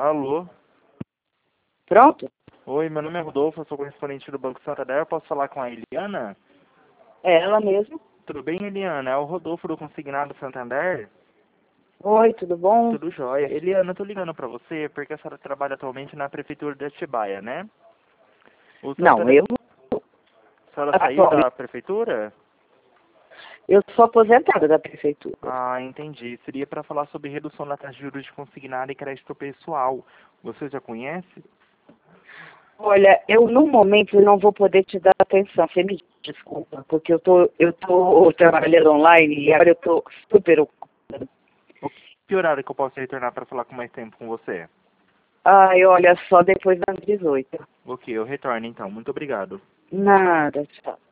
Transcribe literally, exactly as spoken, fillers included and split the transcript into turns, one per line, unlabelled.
Alô?
Pronto?
Oi, meu nome é Rodolfo, eu sou correspondente do Banco Santander. Posso falar com a Eliana?
É ela mesmo.
Tudo bem, Eliana? É o Rodolfo do Consignado Santander?
Oi, tudo bom?
Tudo jóia. Eliana, eu tô ligando pra você porque a senhora trabalha atualmente na Prefeitura de Atibaia, né? O
Não,
Santana-
eu
A senhora saiu
atualmente
da Prefeitura?
eu sou aposentada da prefeitura.
Ah, entendi. Seria para falar sobre redução da taxa de juros de consignado e crédito pessoal. Você já conhece?
Olha, eu no momento não vou poder te dar atenção. Você me desculpa, porque eu tô eu tô trabalhando online e agora eu tô super ocupada.
Que horário que eu posso retornar para falar com mais tempo com você?
Ai, olha, só depois das dezoito.
Ok, eu retorno então. Muito obrigado.
Nada, tchau.